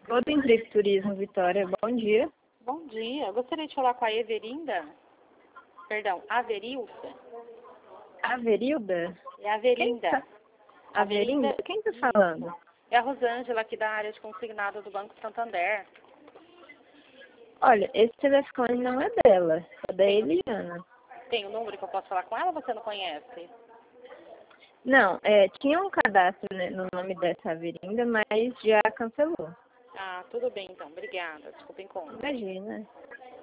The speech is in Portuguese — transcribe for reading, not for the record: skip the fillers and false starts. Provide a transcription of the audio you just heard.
Golden Trip Turismo Vitória, bom dia. Bom dia. Eu gostaria de falar com a Everinda. Perdão, Averilda. Averilda? É a Averinda. Averinda? Quem tá falando? É a Rosângela, aqui da área de consignado do Banco Santander. Olha, esse telefone não é dela, é da Eliana. Tem um número que eu posso falar com ela ou você não conhece? Não, tinha um cadastro, né, no nome dessa Averinda, mas já cancelou. Ah, tudo bem então. Obrigada. Desculpa, encontro. Imagina.